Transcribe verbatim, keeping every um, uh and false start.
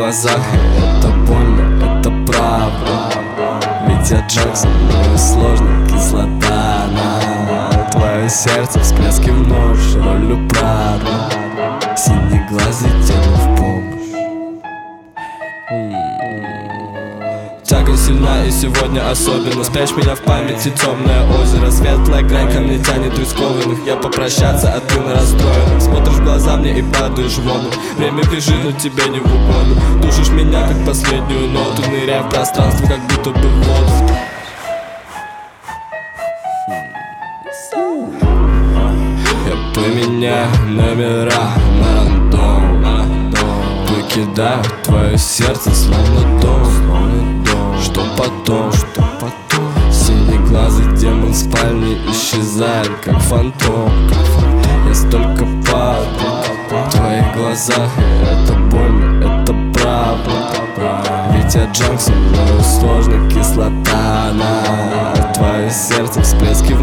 глазах, и это больно, это правда. Ведь я Джексон, но и сложно кислота на твое сердце, всплески в ночь, ролью правда. Синеглазый тебе в помощь. Тяга сильна и сегодня особенно. Спрячь меня в памяти темное озеро. Светлая грань ко мне тянет рискованных. Я попрощаться, а ты на расстроенных. Смотришь в глаза мне и падаешь в воду. Время бежит, но тебе не в угоду. Душишь меня, как последнюю ноту, ныряя в пространство, как будто бы в воду. Я поменяю номера на рандом. Выкидаю твое сердце словно дом. Что потом, что потом? Синеглазый демон в спальне исчезает, как фантом. Я столько падаю в твоих глазах, и это больно, это правда. Ведь я Джексон, но сложно кислота на твое сердце, всплески